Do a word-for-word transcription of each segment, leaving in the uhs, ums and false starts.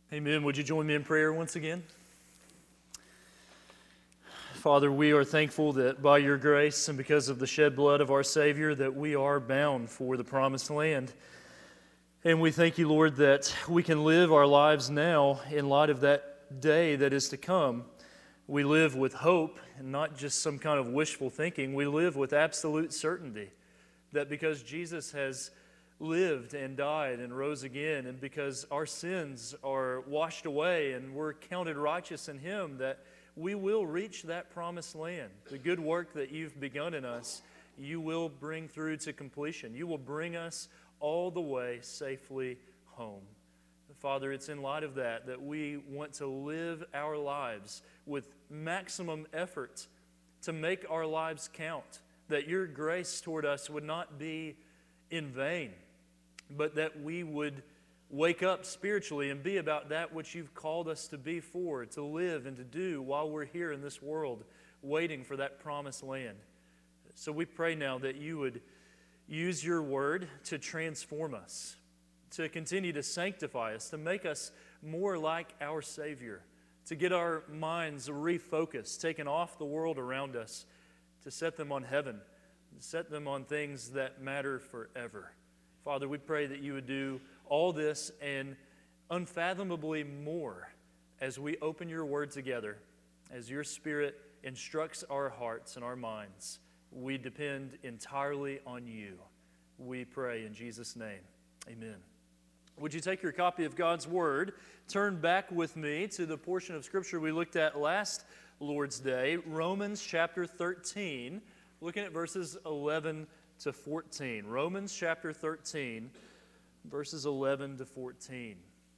Amen. Would you join me in prayer once again? Father, we are thankful that by your grace and because of the shed blood of our Savior that we are bound for the promised land. And we thank you, Lord, that we can live our lives now in light of that day that is to come. We live with hope and not just some kind of wishful thinking. We live with absolute certainty that because Jesus has lived and died and rose again, and because our sins are washed away and we're counted righteous in Him, that we will reach that promised land. The good work that you've begun in us, you will bring through to completion. You will bring us all the way safely home. Father, it's in light of that that we want to live our lives with maximum effort to make our lives count, that your grace toward us would not be in vain, but that we would wake up spiritually and be about that which you've called us to be for, to live and to do while we're here in this world, waiting for that promised land. So we pray now that you would use your word to transform us, to continue to sanctify us, to make us more like our Savior, to get our minds refocused, taken off the world around us, to set them on heaven, to set them on things that matter forever. Father, we pray that you would do all this and unfathomably more as we open your word together, as your Spirit instructs our hearts and our minds. We depend entirely on you. We pray in Jesus' name. Amen. Would you take your copy of God's Word, turn back with me to the portion of Scripture we looked at last Lord's Day, Romans chapter thirteen, looking at verses eleven to fourteen. Romans chapter thirteen, verses eleven to fourteen.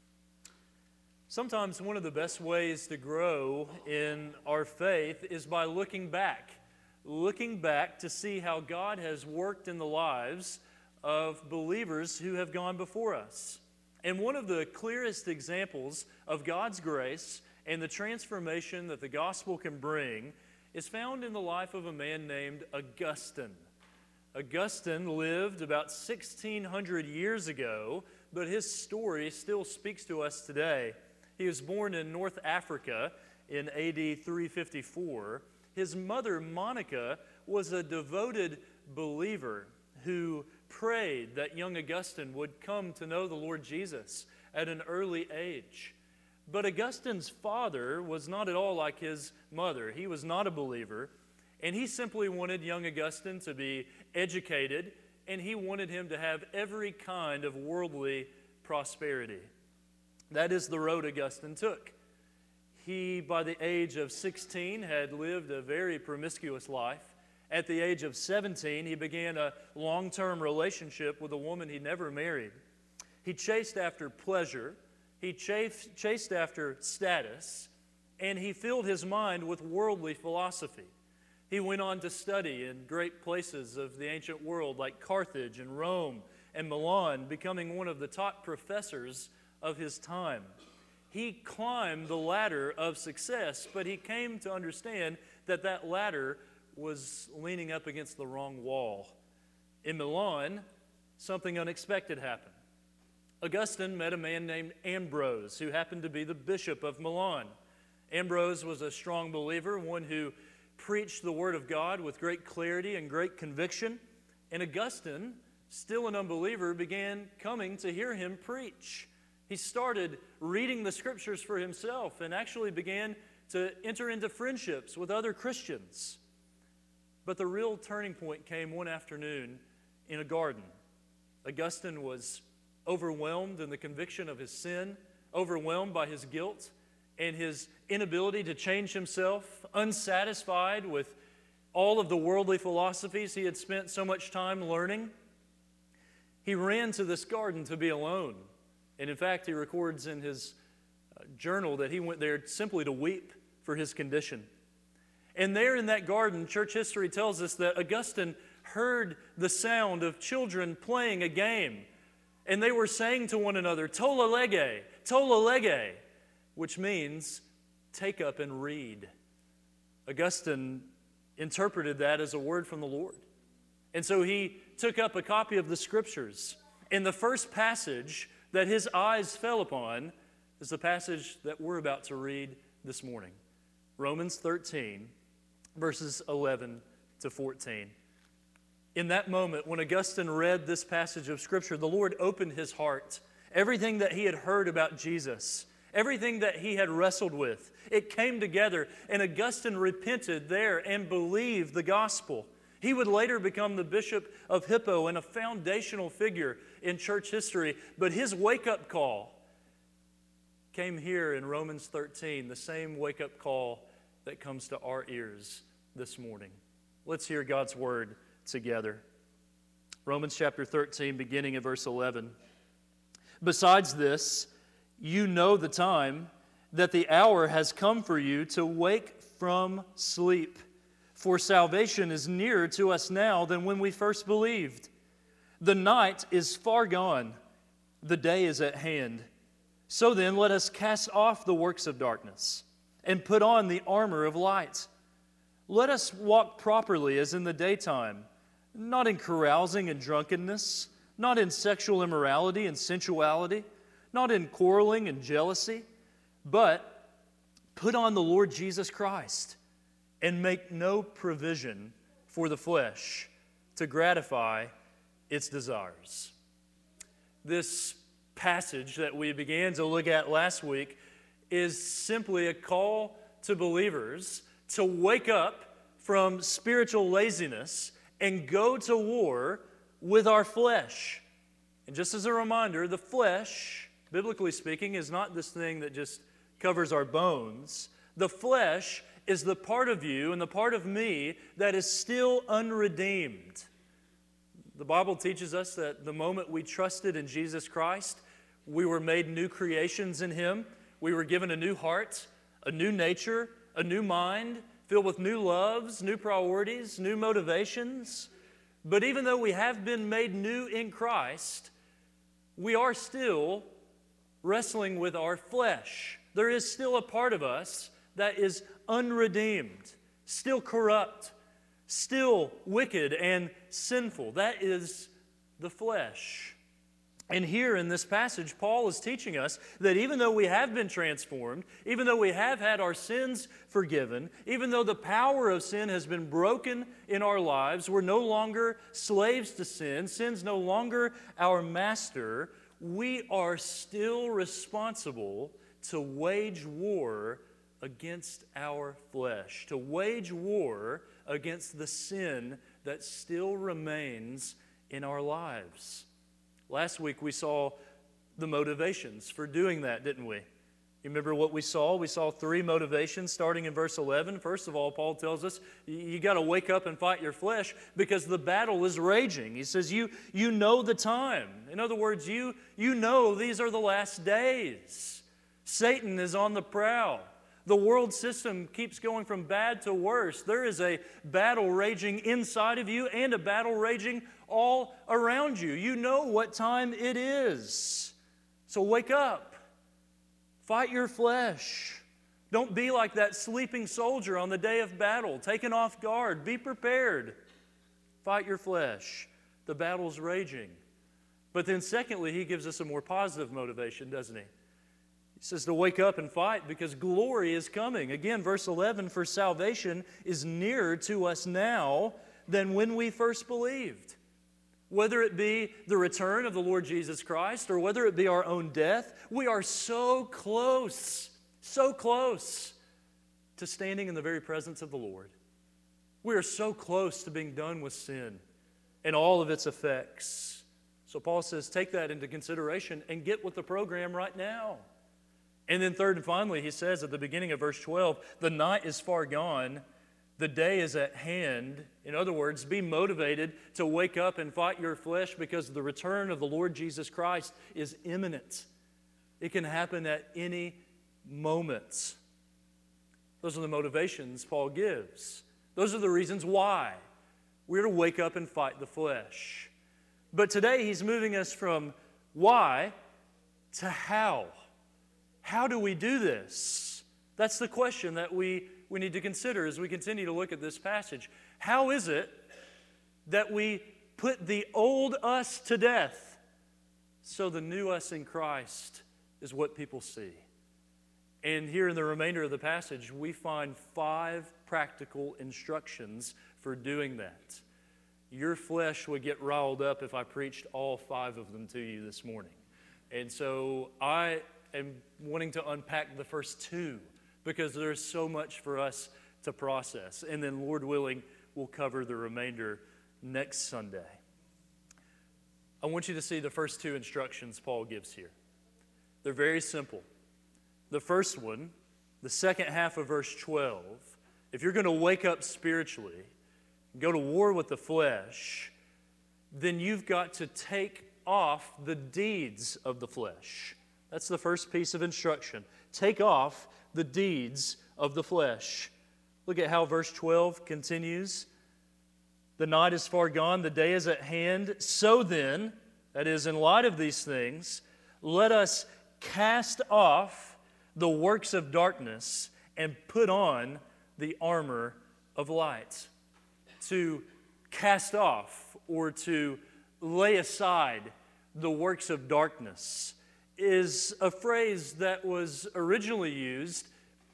Sometimes one of the best ways to grow in our faith is by looking back. Looking back to see how God has worked in the lives of believers who have gone before us. And one of the clearest examples of God's grace and the transformation that the gospel can bring is found in the life of a man named Augustine. Augustine lived about sixteen hundred years ago, but his story still speaks to us today. He was born in North Africa in A D three fifty-four. His mother, Monica, was a devoted believer who prayed that young Augustine would come to know the Lord Jesus at an early age. But Augustine's father was not at all like his mother. He was not a believer, and he simply wanted young Augustine to be educated, and he wanted him to have every kind of worldly prosperity. That is the road Augustine took. He, by the age of sixteen, had lived a very promiscuous life. At the age of seventeen, he began a long-term relationship with a woman he never married. He chased after pleasure, he chased, chased after status, and he filled his mind with worldly philosophy. He went on to study in great places of the ancient world like Carthage and Rome and Milan, becoming one of the top professors of his time. He climbed the ladder of success, but he came to understand that that ladder was leaning up against the wrong wall. In Milan, something unexpected happened. Augustine met a man named Ambrose, who happened to be the bishop of Milan. Ambrose was a strong believer, one who preached the Word of God with great clarity and great conviction. And Augustine, still an unbeliever, began coming to hear him preach. He started reading the Scriptures for himself and actually began to enter into friendships with other Christians. But the real turning point came one afternoon in a garden. Augustine was overwhelmed in the conviction of his sin, overwhelmed by his guilt and his inability to change himself, unsatisfied with all of the worldly philosophies he had spent so much time learning. He ran to this garden to be alone. And in fact, he records in his journal that he went there simply to weep for his condition. And there in that garden, church history tells us that Augustine heard the sound of children playing a game. And they were saying to one another, "Tolle lege, tolle lege," which means, take up and read. Augustine interpreted that as a word from the Lord. And so he took up a copy of the Scriptures. And the first passage that his eyes fell upon is the passage that we're about to read this morning. Romans thirteen, verses eleven to fourteen. In that moment, when Augustine read this passage of Scripture, the Lord opened his heart. Everything that he had heard about Jesus, everything that he had wrestled with, it came together, and Augustine repented there and believed the gospel. He would later become the Bishop of Hippo and a foundational figure in church history, but his wake-up call came here in Romans thirteen, the same wake-up call that comes to our ears this morning. Let's hear God's word together. Romans chapter thirteen, beginning at verse eleven. Besides this, you know the time, that the hour has come for you to wake from sleep. For salvation is nearer to us now than when we first believed. The night is far gone, the day is at hand. So then, let us cast off the works of darkness and put on the armor of light. Let us walk properly as in the daytime, not in carousing and drunkenness, not in sexual immorality and sensuality, not in quarreling and jealousy, but put on the Lord Jesus Christ and make no provision for the flesh to gratify its desires. This passage that we began to look at last week is simply a call to believers to wake up from spiritual laziness and go to war with our flesh. And just as a reminder, the flesh, biblically speaking, is not this thing that just covers our bones. The flesh is the part of you and the part of me that is still unredeemed. The Bible teaches us that the moment we trusted in Jesus Christ, we were made new creations in Him. We were given a new heart, a new nature, a new mind, filled with new loves, new priorities, new motivations. But even though we have been made new in Christ, we are still wrestling with our flesh. There is still a part of us that is unredeemed, still corrupt, still wicked and sinful. That is the flesh. And here in this passage, Paul is teaching us that even though we have been transformed, even though we have had our sins forgiven, even though the power of sin has been broken in our lives, we're no longer slaves to sin, sin's no longer our master, we are still responsible to wage war against our flesh, to wage war against the sin that still remains in our lives. Last week we saw the motivations for doing that, didn't we? You remember what we saw? We saw three motivations starting in verse eleven. First of all, Paul tells us you got to wake up and fight your flesh because the battle is raging. He says you, you know the time. In other words, you, you know these are the last days. Satan is on the prowl. The world system keeps going from bad to worse. There is a battle raging inside of you and a battle raging all around you. You know what time it is. So wake up. Fight your flesh. Don't be like that sleeping soldier on the day of battle, taken off guard. Be prepared. Fight your flesh. The battle's raging. But then secondly, he gives us a more positive motivation, doesn't he? He says to wake up and fight because glory is coming. Again, verse eleven, for salvation is nearer to us now than when we first believed. Whether it be the return of the Lord Jesus Christ or whether it be our own death, we are so close, so close to standing in the very presence of the Lord. We are so close to being done with sin and all of its effects. So Paul says, take that into consideration and get with the program right now. And then third and finally, he says at the beginning of verse twelve, the night is far gone, the day is at hand. In other words, be motivated to wake up and fight your flesh because the return of the Lord Jesus Christ is imminent. It can happen at any moment. Those are the motivations Paul gives. Those are the reasons why we're to wake up and fight the flesh. But today he's moving us from why to how. How do we do this? That's the question that we, we need to consider as we continue to look at this passage. How is it that we put the old us to death so the new us in Christ is what people see? And here in the remainder of the passage, we find five practical instructions for doing that. Your flesh would get riled up if I preached all five of them to you this morning. And so I am wanting to unpack the first two because there's so much for us to process. And then, Lord willing, we'll cover the remainder next Sunday. I want you to see the first two instructions Paul gives here. They're very simple. The first one, the second half of verse twelve, if you're going to wake up spiritually, go to war with the flesh, then you've got to take off the deeds of the flesh. That's the first piece of instruction. Take off the deeds of the flesh. Look at how verse twelve continues. The night is far gone, the day is at hand. So then, that is, in light of these things, let us cast off the works of darkness and put on the armor of light. To cast off or to lay aside the works of darkness is a phrase that was originally used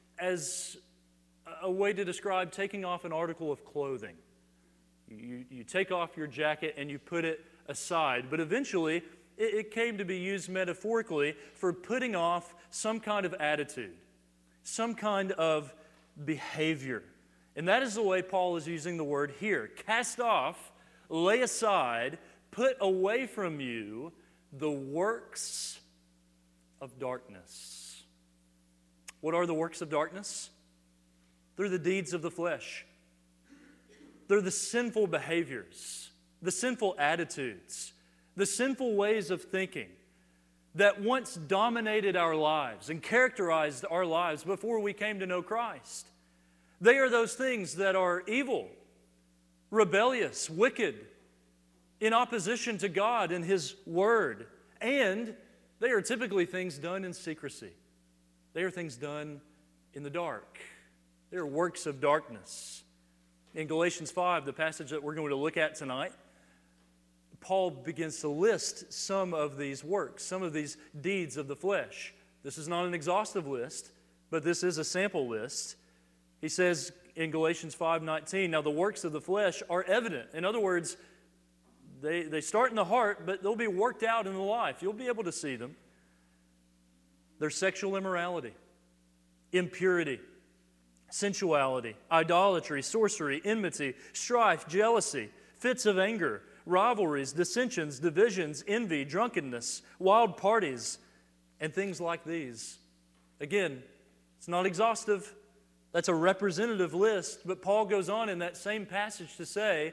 as a way to describe taking off an article of clothing. You, you take off your jacket and you put it aside, but eventually it, it came to be used metaphorically for putting off some kind of attitude, some kind of behavior. And that is the way Paul is using the word here. Cast off, lay aside, put away from you the works of darkness. What are the works of darkness? They're the deeds of the flesh. They're the sinful behaviors, the sinful attitudes, the sinful ways of thinking that once dominated our lives and characterized our lives before we came to know Christ. They are those things that are evil, rebellious, wicked, in opposition to God and His Word. And they are typically things done in secrecy. They are things done in the dark. They are works of darkness. In Galatians five, the passage that we're going to look at tonight, Paul begins to list some of these works, some of these deeds of the flesh. This is not an exhaustive list, but this is a sample list. He says in Galatians five nineteen, now the works of the flesh are evident. In other words, they, they start in the heart, but they'll be worked out in the life. You'll be able to see them. They're sexual immorality, impurity, sensuality, idolatry, sorcery, enmity, strife, jealousy, fits of anger, rivalries, dissensions, divisions, envy, drunkenness, wild parties, and things like these. Again, it's not exhaustive. That's a representative list, but Paul goes on in that same passage to say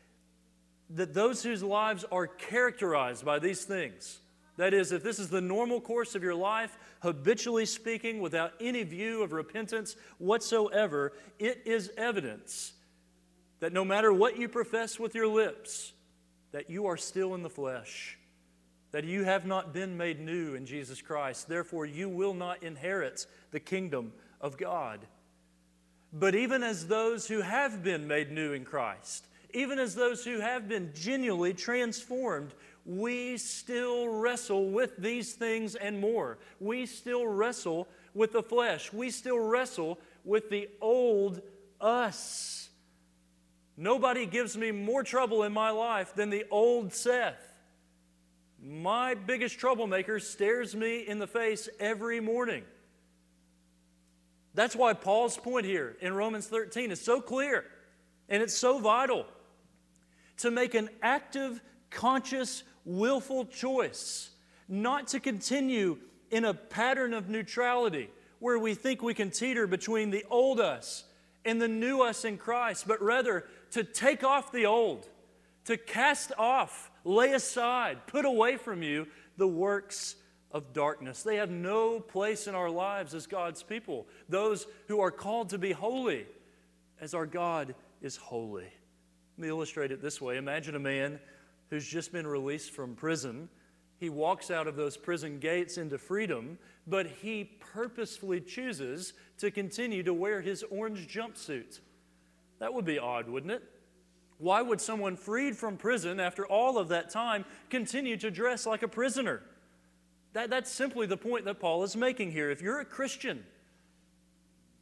that those whose lives are characterized by these things, that is, if this is the normal course of your life, habitually speaking, without any view of repentance whatsoever, it is evidence that no matter what you profess with your lips, that you are still in the flesh, that you have not been made new in Jesus Christ. Therefore, you will not inherit the kingdom of God. But even as those who have been made new in Christ, even as those who have been genuinely transformed, we still wrestle with these things and more. We still wrestle with the flesh. We still wrestle with the old us. Nobody gives me more trouble in my life than the old Seth. My biggest troublemaker stares me in the face every morning. That's why Paul's point here in Romans thirteen is so clear, and it's so vital. To make an active, conscious, willful choice, not to continue in a pattern of neutrality where we think we can teeter between the old us and the new us in Christ, but rather to take off the old, to cast off, lay aside, put away from you the works of darkness. They have no place in our lives as God's people, those who are called to be holy as our God is holy. Let me illustrate it this way. Imagine a man who's just been released from prison. He walks out of those prison gates into freedom, but he purposefully chooses to continue to wear his orange jumpsuit. That would be odd, wouldn't it? Why would someone freed from prison after all of that time continue to dress like a prisoner? That, that's simply the point that Paul is making here. If you're a Christian,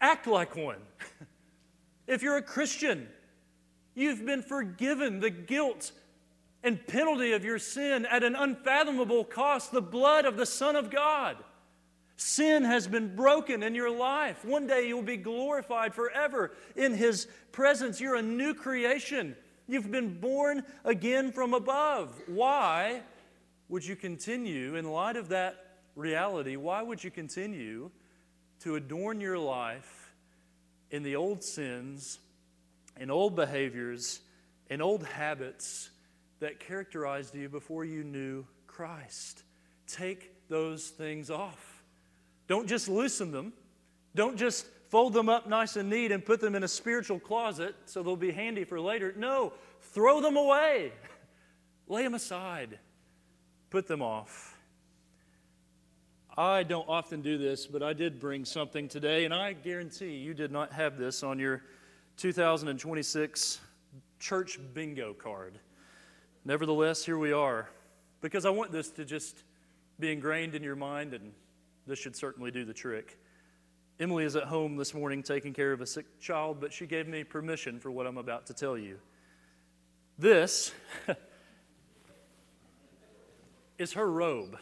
act like one. If you're a Christian, you've been forgiven the guilt and penalty of your sin at an unfathomable cost, the blood of the Son of God. Sin has been broken in your life. One day you'll be glorified forever in His presence. You're a new creation. You've been born again from above. Why would you continue, in light of that reality, why would you continue to adorn your life in the old sins and old behaviors and old habits that characterized you before you knew Christ? Take those things off. Don't just loosen them. Don't just fold them up nice and neat and put them in a spiritual closet so they'll be handy for later. No, throw them away. Lay them aside. Put them off. I don't often do this, but I did bring something today, and I guarantee you did not have this on your two thousand twenty-six church bingo card. Nevertheless, here we are, because I want this to just be ingrained in your mind, and this should certainly do the trick. Emily is at home this morning taking care of a sick child, but she gave me permission for what I'm about to tell you. This is her robe.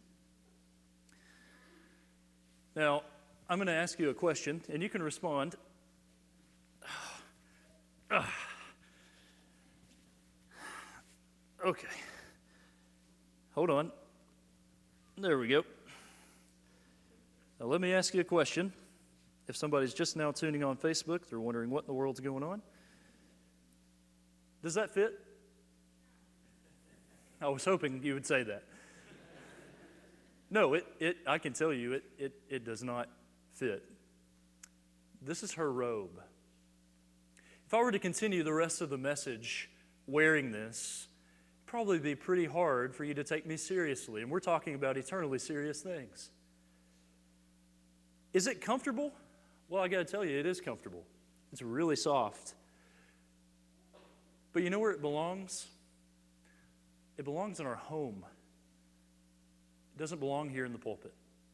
Now, I'm going to ask you a question, and you can respond. Okay. Hold on. There we go. Now, let me ask you a question. If somebody's just now tuning on Facebook, they're wondering what in the world's going on. Does that fit? I was hoping you would say that. No, it, it, I can tell you it, it, it does not fit. This is her robe. If I were to continue the rest of the message wearing this, it'd probably be pretty hard for you to take me seriously. And we're talking about eternally serious things. Is it comfortable? Well, I got to tell you, it is comfortable. It's really soft. But you know where it belongs? It belongs in our home. It doesn't belong here in the pulpit.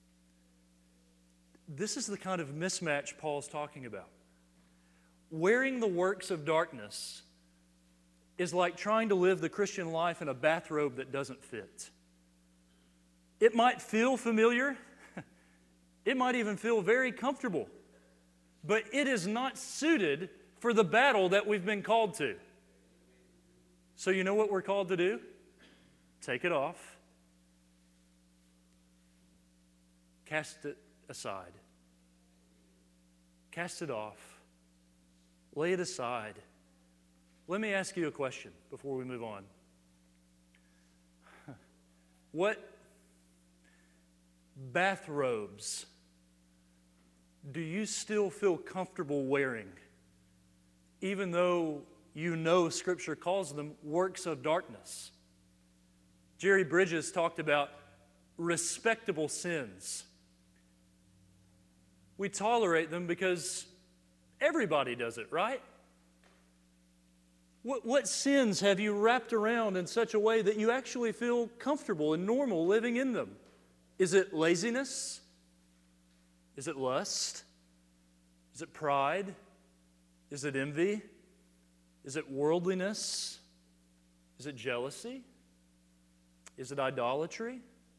This is the kind of mismatch Paul's talking about. Wearing the works of darkness is like trying to live the Christian life in a bathrobe that doesn't fit. It might feel familiar. It might even feel very comfortable. But it is not suited for the battle that we've been called to. So you know what we're called to do? Take it off. Cast it aside. Cast it off. Lay it aside. Let me ask you a question before we move on. What bathrobes do you still feel comfortable wearing, even though you know Scripture calls them works of darkness? Jerry Bridges talked about respectable sins. We tolerate them because everybody does it, right? What, what sins have you wrapped around in such a way that you actually feel comfortable and normal living in them? Is it laziness? Is it lust? Is it pride? Is it envy? Is it worldliness? Is it jealousy? Is it idolatry?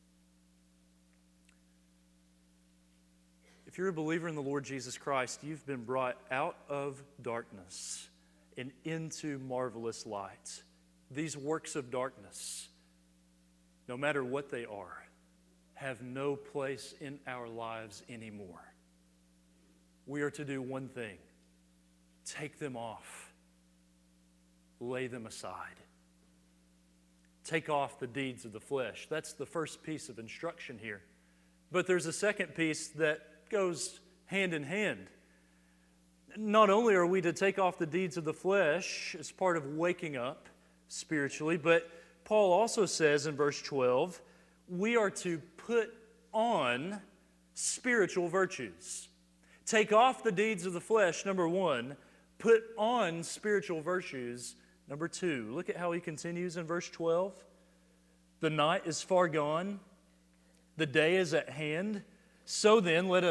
If you're a believer in the Lord Jesus Christ, you've been brought out of darkness and into marvelous light. These works of darkness, no matter what they are, have no place in our lives anymore. We are to do one thing: take them off, lay them aside. Take off the deeds of the flesh. That's the first piece of instruction here. But there's a second piece that goes hand in hand. Not only are we to take off the deeds of the flesh as part of waking up spiritually, but Paul also says in verse twelve, we are to put on spiritual virtues. Take off the deeds of the flesh, number one. Put on spiritual virtues, number two. Look at how he continues in verse twelve. The night is far gone. The day is at hand. So then, let us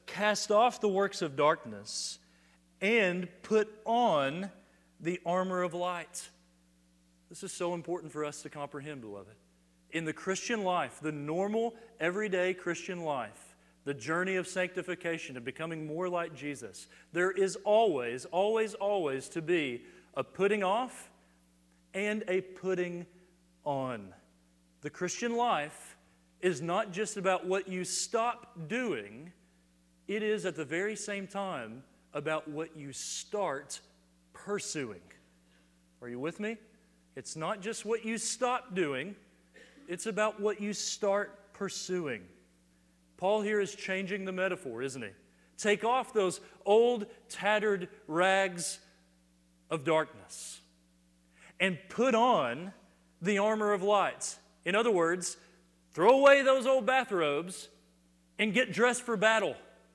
cast off the works of darkness and put on the armor of light. This is so important for us to comprehend, beloved. In the Christian life, the normal, everyday Christian life, the journey of sanctification and becoming more like Jesus, there is always, always, always to be a putting off and a putting on. The Christian life is not just about what you stop doing, it is at the very same time about what you start pursuing. Are you with me? It's not just what you stop doing, it's about what you start pursuing. Paul here is changing the metaphor, isn't he? Take off those old, tattered rags of darkness and put on the armor of light. In other words, throw away those old bathrobes and get dressed for battle.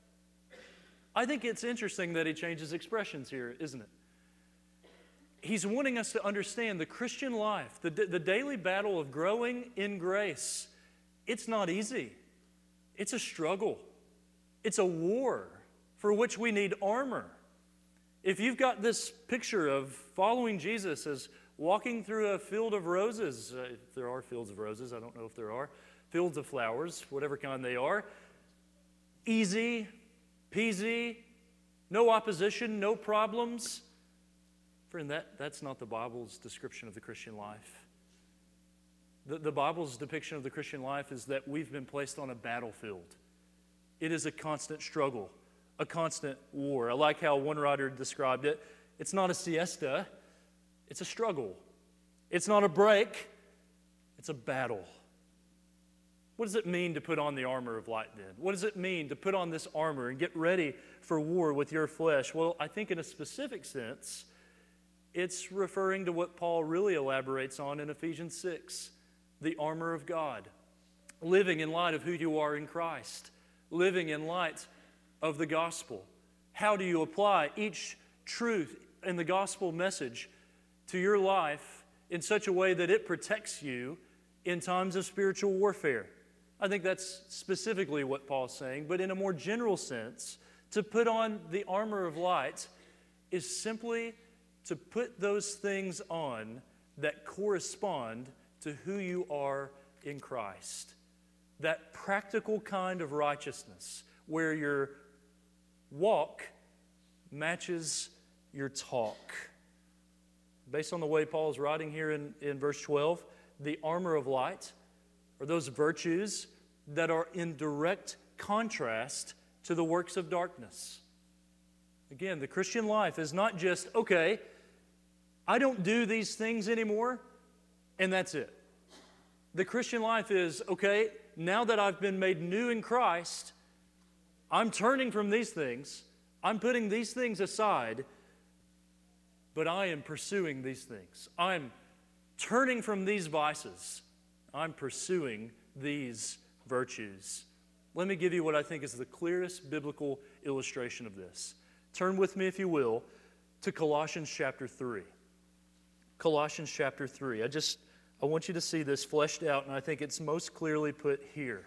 I think it's interesting that he changes expressions here, isn't it? He's wanting us to understand the Christian life, the, the daily battle of growing in grace. It's not easy. It's a struggle. It's a war for which we need armor. If you've got this picture of following Jesus as walking through a field of roses, uh, if there are fields of roses, I don't know if there are, fields of flowers, whatever kind they are, easy, peasy, no opposition, no problems. Friend, that, that's not the Bible's description of the Christian life. The, the Bible's depiction of the Christian life is that we've been placed on a battlefield. It is a constant struggle, a constant war. I like how one writer described it. It's not a siesta, it's a struggle. It's not a break, it's a battle. What does it mean to put on the armor of light then? What does it mean to put on this armor and get ready for war with your flesh? Well, I think in a specific sense, it's referring to what Paul really elaborates on in Ephesians six, the armor of God. Living in light of who you are in Christ. Living in light of the gospel. How do you apply each truth in the gospel message to your life in such a way that it protects you in times of spiritual warfare? I think that's specifically what Paul's saying, but in a more general sense, to put on the armor of light is simply to put those things on that correspond to who you are in Christ. That practical kind of righteousness where your walk matches your talk. Based on the way Paul's writing here in, in verse twelve, the armor of light are those virtues that are in direct contrast to the works of darkness. Again, the Christian life is not just, okay, I don't do these things anymore, and that's it. The Christian life is, okay, now that I've been made new in Christ, I'm turning from these things, I'm putting these things aside, but I am pursuing these things. I'm turning from these vices. I'm pursuing these virtues. Let me give you what I think is the clearest biblical illustration of this. Turn with me, if you will, to Colossians chapter three. Colossians chapter three. I just, I want you to see this fleshed out, and I think it's most clearly put here.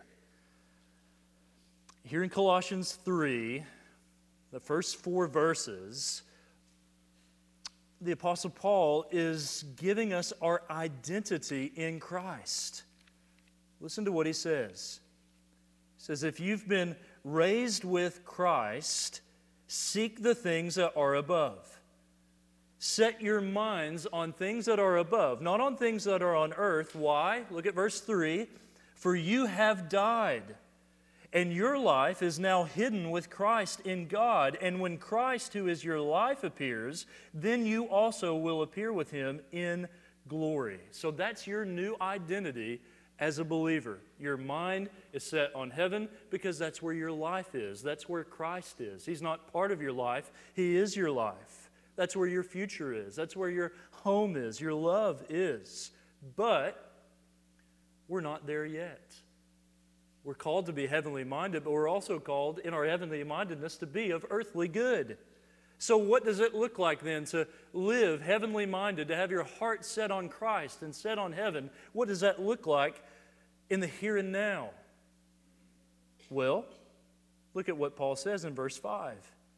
Here in Colossians three, the first four verses, the Apostle Paul is giving us our identity in Christ. Listen to what he says. He says, if you've been raised with Christ, seek the things that are above. Set your minds on things that are above, not on things that are on earth. Why? Look at verse three. For you have died, and your life is now hidden with Christ in God. And when Christ, who is your life, appears, then you also will appear with Him in glory. So that's your new identity as a believer. Your mind is set on heaven because that's where your life is. That's where Christ is. He's not part of your life. He is your life. That's where your future is. That's where your home is. Your love is. But we're not there yet. We're called to be heavenly minded, but we're also called in our heavenly mindedness to be of earthly good. So what does it look like then to live heavenly minded, to have your heart set on Christ and set on heaven? What does that look like in the here and now? Well, Look at what Paul says in verse five.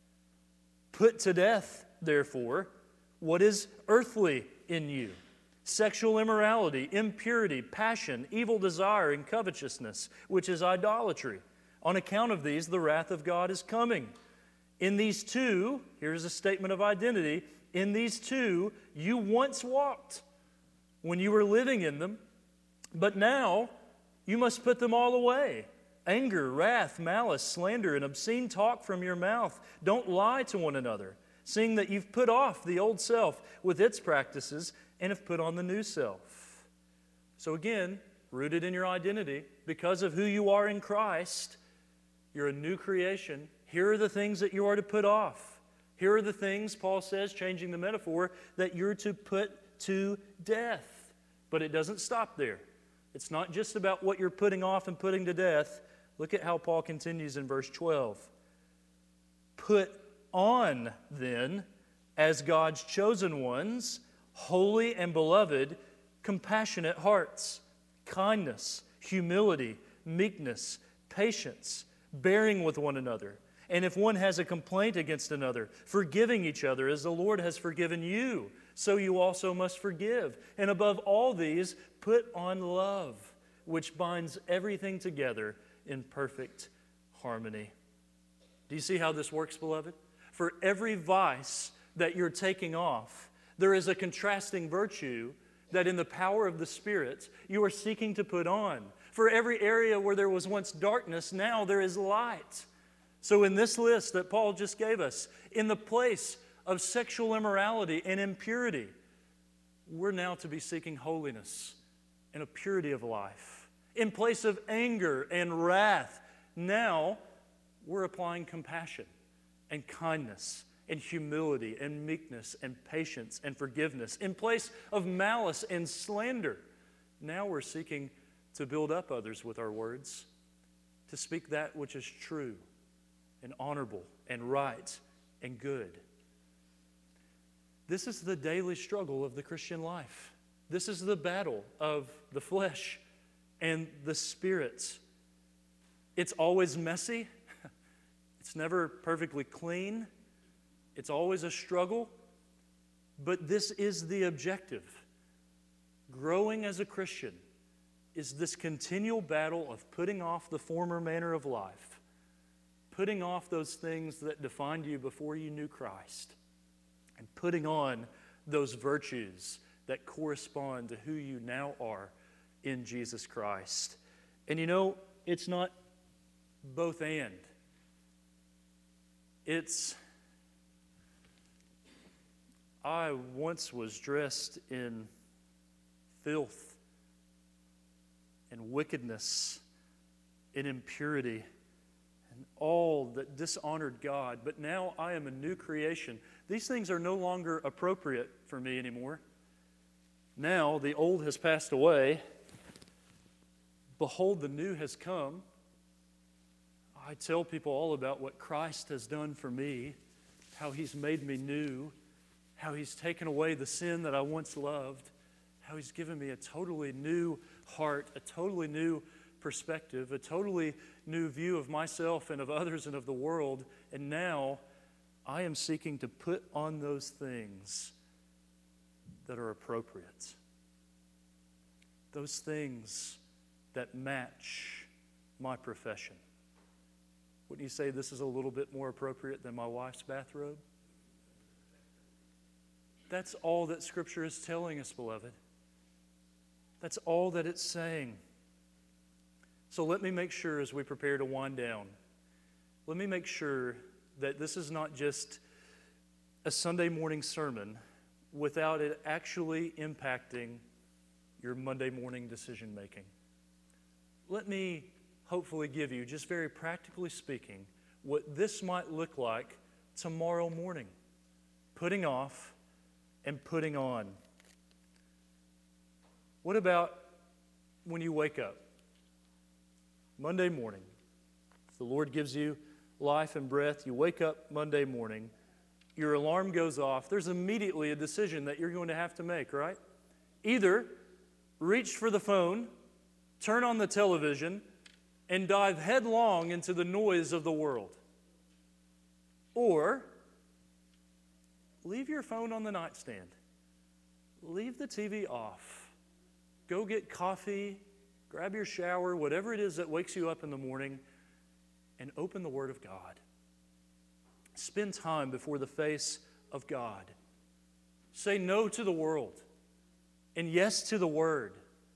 Put to death, therefore, what is earthly in you: sexual immorality, impurity, passion, evil desire, and covetousness, which is idolatry. On account of these, the wrath of God is coming. In these two, here's a statement of identity, in these two you once walked when you were living in them, but now you must put them all away. Anger, wrath, malice, slander, and obscene talk from your mouth. Don't lie to one another, seeing that you've put off the old self with its practices and have put on the new self. So again, rooted in your identity, because of who you are in Christ, you're a new creation. Here are the things that you are to put off. Here are the things, Paul says, changing the metaphor, that you're to put to death. But it doesn't stop there. It's not just about what you're putting off and putting to death. Look at how Paul continues in verse twelve. Put on, then, as God's chosen ones, holy and beloved, compassionate hearts, kindness, humility, meekness, patience, bearing with one another. And if one has a complaint against another, forgiving each other as the Lord has forgiven you, so you also must forgive. And above all these, put on love, which binds everything together in perfect harmony. Do you see how this works, beloved? For every vice that you're taking off, there is a contrasting virtue that in the power of the Spirit you are seeking to put on. For every area where there was once darkness, now there is light. So in this list that Paul just gave us, in the place of sexual immorality and impurity, we're now to be seeking holiness and a purity of life. In place of anger and wrath, now we're applying compassion and kindness and humility and meekness and patience and forgiveness. In place of malice and slander, now we're seeking to build up others with our words, to speak that which is true and honorable and right and good. This is the daily struggle of the Christian life. This is the battle of the flesh and the Spirit. It's always messy. It's never perfectly clean. It's always a struggle. But this is the objective. Growing as a Christian is this continual battle of putting off the former manner of life, putting off those things that defined you before you knew Christ, and putting on those virtues that correspond to who you now are in Jesus Christ. And you know, it's not both and. It's, I once was dressed in filth and wickedness and impurity and all that dishonored God, but now I am a new creation. These things are no longer appropriate for me anymore. Now the old has passed away. Behold, the new has come. I tell people all about what Christ has done for me, how He's made me new, how He's taken away the sin that I once loved, how He's given me a totally new heart, a totally new perspective, a totally new view of myself and of others and of the world. And now I am seeking to put on those things that are appropriate. Those things that match my profession. Wouldn't you say this is a little bit more appropriate than my wife's bathrobe? That's all that Scripture is telling us, beloved. That's all that it's saying. So let me make sure as we prepare to wind down, let me make sure that this is not just a Sunday morning sermon without it actually impacting your Monday morning decision making. Let me hopefully give you, just very practically speaking, what this might look like tomorrow morning. Putting off and putting on. What about when you wake up? Monday morning. If the Lord gives you life and breath, you wake up Monday morning, your alarm goes off, there's immediately a decision that you're going to have to make, right? Either reach for the phone, turn on the television, and dive headlong into the noise of the world. Or leave your phone on the nightstand. Leave the T V off. Go get coffee, grab your shower, whatever it is that wakes you up in the morning, and open the Word of God. Spend time before the face of God. Say no to the world and yes to the Word.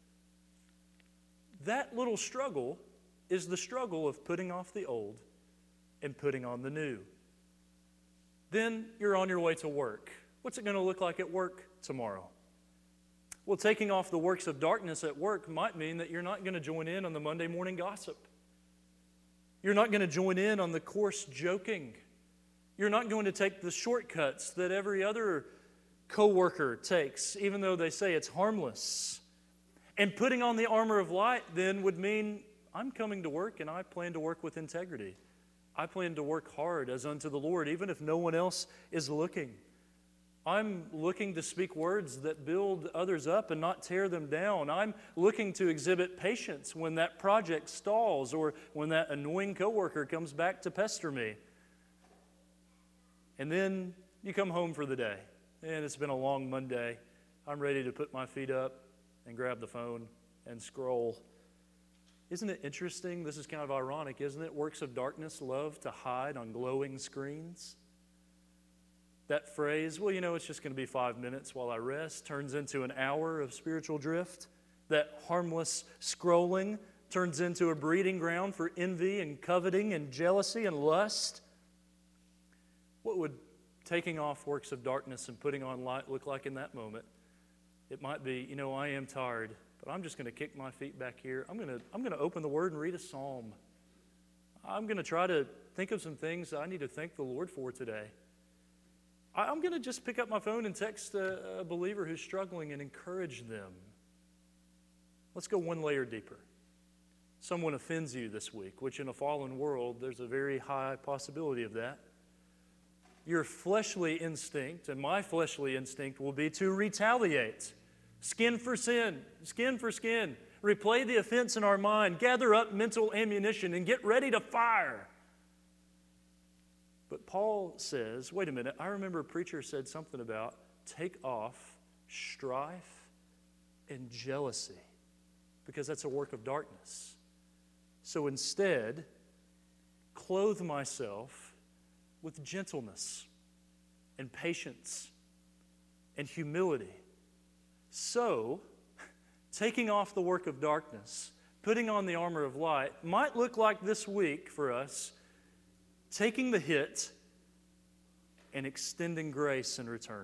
That little struggle is the struggle of putting off the old and putting on the new. Then you're on your way to work. What's it going to look like at work tomorrow? Well, taking off the works of darkness at work might mean that you're not going to join in on the Monday morning gossip. You're not going to join in on the coarse joking. You're not going to take the shortcuts that every other coworker takes, even though they say it's harmless. And putting on the armor of light then would mean I'm coming to work and I plan to work with integrity. I plan to work hard as unto the Lord, even if no one else is looking. I'm looking to speak words that build others up and not tear them down. I'm looking to exhibit patience when that project stalls or when that annoying coworker comes back to pester me. And then you come home for the day, and it's been a long Monday. I'm ready to put my feet up and grab the phone and scroll. Isn't it interesting? This is kind of ironic, isn't it? Works of darkness love to hide on glowing screens. That phrase, well, you know, it's just going to be five minutes while I rest, turns into an hour of spiritual drift. That harmless scrolling turns into a breeding ground for envy and coveting and jealousy and lust. What would taking off works of darkness and putting on light look like in that moment? It might be, you know, I am tired, but I'm just going to kick my feet back here. I'm going to, I'm going to open the Word and read a psalm. I'm going to try to think of some things that I need to thank the Lord for today. I'm going to just pick up my phone and text a, a believer who's struggling and encourage them. Let's go one layer deeper. Someone offends you this week, which in a fallen world, there's a very high possibility of that. Your fleshly instinct, and my fleshly instinct, will be to retaliate. Skin for sin, skin for skin. Replay the offense in our mind, gather up mental ammunition, and get ready to fire. But Paul says, wait a minute, I remember a preacher said something about take off strife and jealousy, because that's a work of darkness. So instead, clothe myself with gentleness and patience and humility. So, taking off the work of darkness, putting on the armor of light, might look like this week for us, taking the hit and extending grace in return.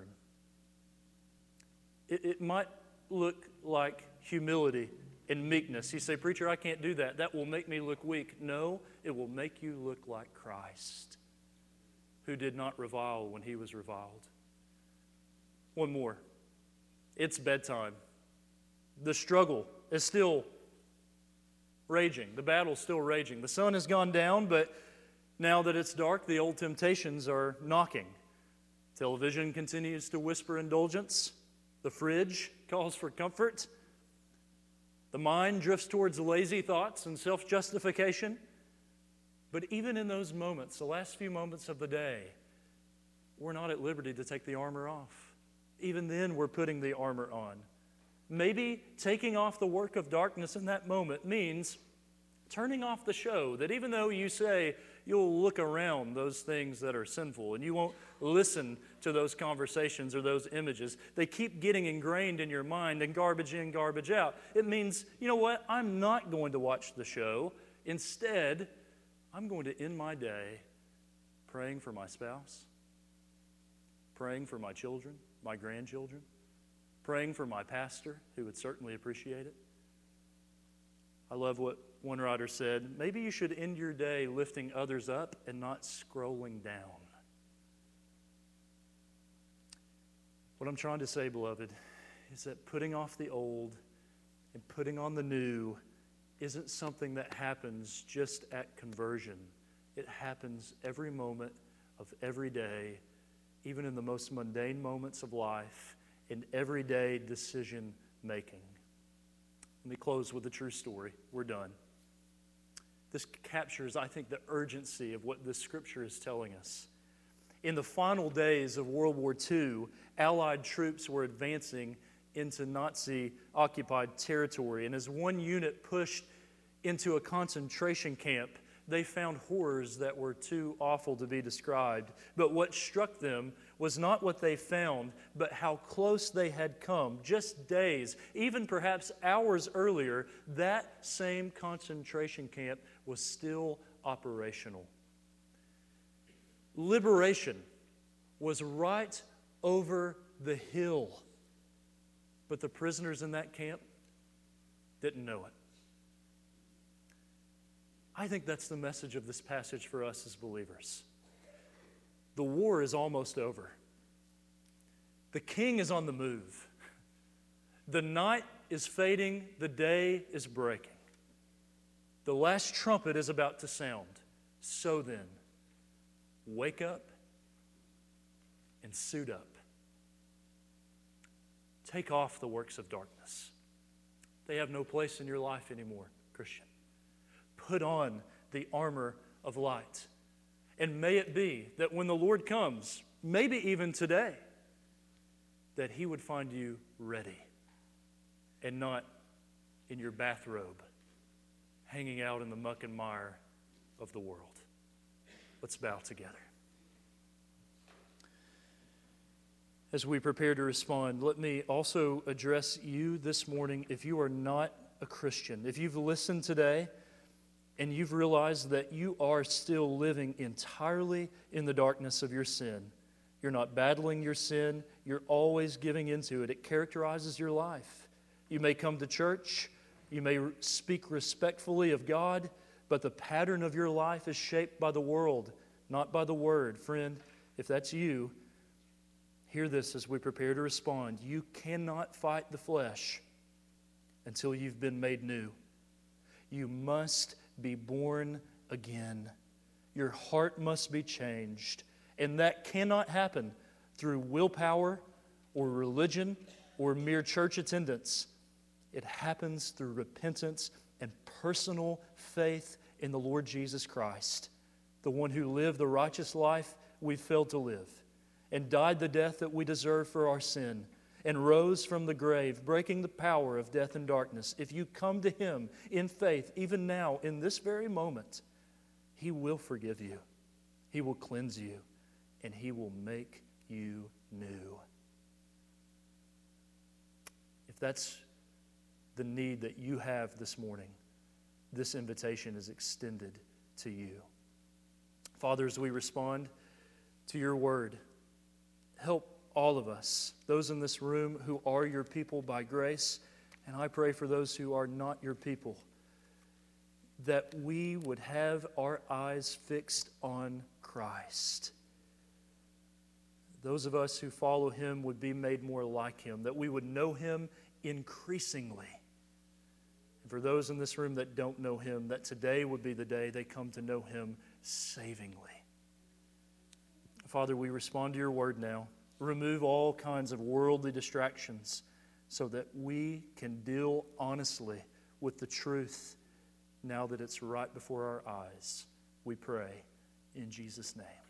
It, it might look like humility and meekness. You say, preacher, I can't do that. That will make me look weak. No, it will make you look like Christ, who did not revile when he was reviled. One more. It's bedtime. The struggle is still raging. The battle's still raging. The sun has gone down, but now that it's dark, the old temptations are knocking. Television continues to whisper indulgence. The fridge calls for comfort. The mind drifts towards lazy thoughts and self-justification. But even in those moments, the last few moments of the day, we're not at liberty to take the armor off. Even then, we're putting the armor on. Maybe taking off the work of darkness in that moment means turning off the show, that even though you say you'll look around those things that are sinful and you won't listen to those conversations or those images, they keep getting ingrained in your mind and garbage in, garbage out. It means, you know what, I'm not going to watch the show. Instead, I'm going to end my day praying for my spouse, praying for my children, my grandchildren, praying for my pastor, who would certainly appreciate it. I love what one writer said, maybe you should end your day lifting others up and not scrolling down. What I'm trying to say, beloved, is that putting off the old and putting on the new isn't something that happens just at conversion. It happens every moment of every day, even in the most mundane moments of life, in everyday decision making. Let me close with a true story. We're done. This captures, I think, the urgency of what this scripture is telling us. In the final days of World War Two, Allied troops were advancing into Nazi-occupied territory. And as one unit pushed into a concentration camp, they found horrors that were too awful to be described. But what struck them was not what they found, but how close they had come. Just days, even perhaps hours earlier, that same concentration camp was still operational. Liberation was right over the hill. But the prisoners in that camp didn't know it. I think that's the message of this passage for us as believers. The war is almost over. The king is on the move. The night is fading, the day is breaking. The last trumpet is about to sound. So then, wake up and suit up. Take off the works of darkness. They have no place in your life anymore, Christian. Put on the armor of light. And may it be that when the Lord comes, maybe even today, that He would find you ready and not in your bathrobe, hanging out in the muck and mire of the world. Let's bow together. As we prepare to respond, let me also address you this morning if you are not a Christian. If you've listened today and you've realized that you are still living entirely in the darkness of your sin, you're not battling your sin, you're always giving into it. It characterizes your life. You may come to church, you may speak respectfully of God, but the pattern of your life is shaped by the world, not by the Word. Friend, if that's you, hear this as we prepare to respond. You cannot fight the flesh until you've been made new. You must be born again. Your heart must be changed. And that cannot happen through willpower or religion or mere church attendance. It happens through repentance and personal faith in the Lord Jesus Christ, the one who lived the righteous life we failed to live, and died the death that we deserve for our sin, and rose from the grave, breaking the power of death and darkness. If you come to Him in faith, even now, in this very moment, He will forgive you. He will cleanse you, and He will make you new. If that's the need that you have this morning, this invitation is extended to you. Father, as we respond to your word, help all of us, those in this room who are your people by grace, and I pray for those who are not your people, that we would have our eyes fixed on Christ. Those of us who follow Him would be made more like Him, that we would know Him increasingly. And for those in this room that don't know Him, that today would be the day they come to know Him savingly. Father, we respond to your word now. Remove all kinds of worldly distractions so that we can deal honestly with the truth now that it's right before our eyes. We pray in Jesus' name.